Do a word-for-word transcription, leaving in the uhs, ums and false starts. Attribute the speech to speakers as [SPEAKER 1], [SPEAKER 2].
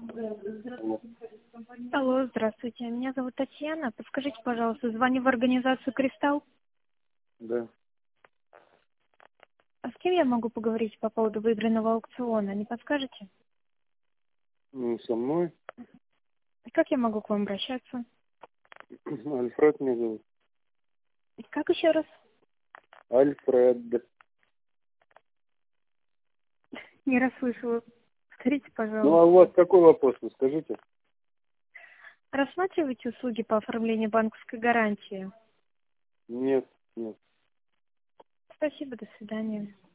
[SPEAKER 1] Алло.
[SPEAKER 2] Алло, здравствуйте. Меня зовут Татьяна. Подскажите, пожалуйста, звоню в организацию «Кристалл».
[SPEAKER 1] Да.
[SPEAKER 2] А с кем я могу поговорить по поводу выигранного аукциона? Не подскажете?
[SPEAKER 1] Ну, со мной.
[SPEAKER 2] Как я могу к вам обращаться?
[SPEAKER 1] Альфред меня зовут.
[SPEAKER 2] Как еще раз?
[SPEAKER 1] Альфред.
[SPEAKER 2] Не расслышала. Повторите,
[SPEAKER 1] Ну, а
[SPEAKER 2] пожалуйста.
[SPEAKER 1] у вас какой вопрос, вы скажите?
[SPEAKER 2] Рассматриваете услуги по оформлению банковской гарантии?
[SPEAKER 1] Нет, нет.
[SPEAKER 2] Спасибо, до свидания.